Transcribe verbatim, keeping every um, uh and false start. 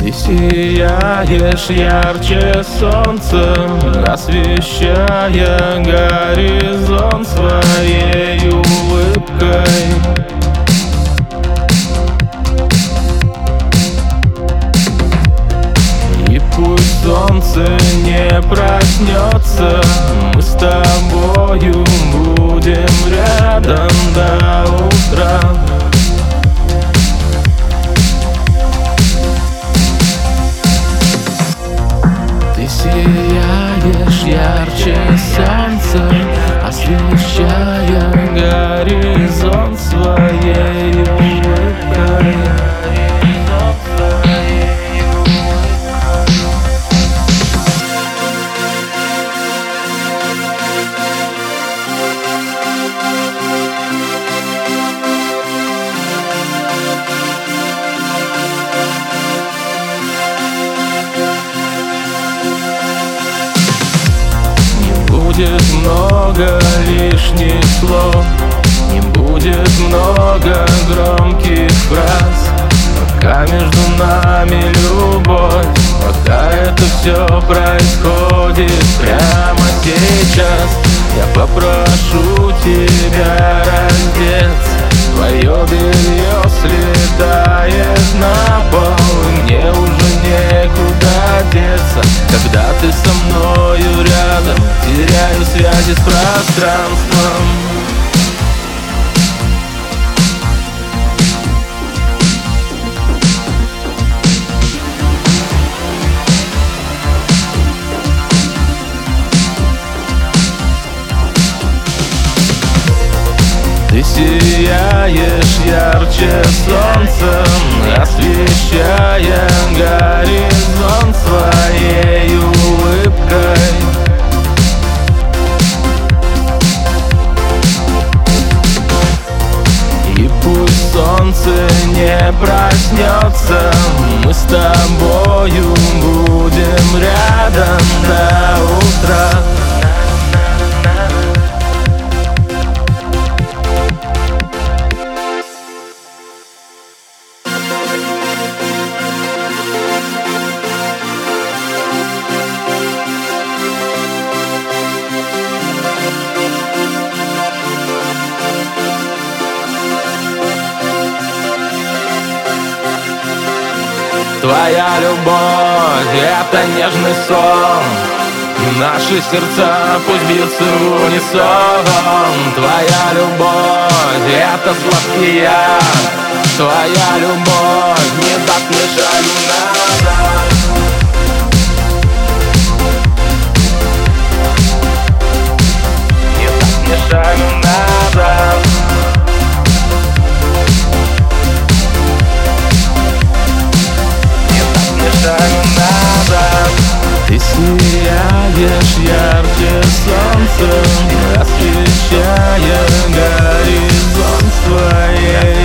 Ты сияешь ярче солнца, освещая горизонт своей улыбкой. И пусть солнце не проснется, мы с тобою будем рядом до утра. Сияешь ярче солнца, освещая горизонт своей улыбкой. Будет много лишних слов, не будет много громких фраз. Пока между нами любовь, пока это все происходит прямо сейчас, я попрошу тебя раздеться. Твое белье слетает на пол, и мне уже некуда деться. Когда ты со мною рядом, теряю связи с пространством. Ты сияешь ярче солнца, освещая горизонт своей улыбкой. И пусть солнце не проснется, мы с тобою будем рядом до утра. Твоя любовь — это нежный сон, наши сердца пусть бьются в унисон. Твоя любовь — это сладкий яд, твоя любовь не даст мне шагу назад. Не даст мне шагу назад. Ты сияешь ярче солнца, освещая горизонт своей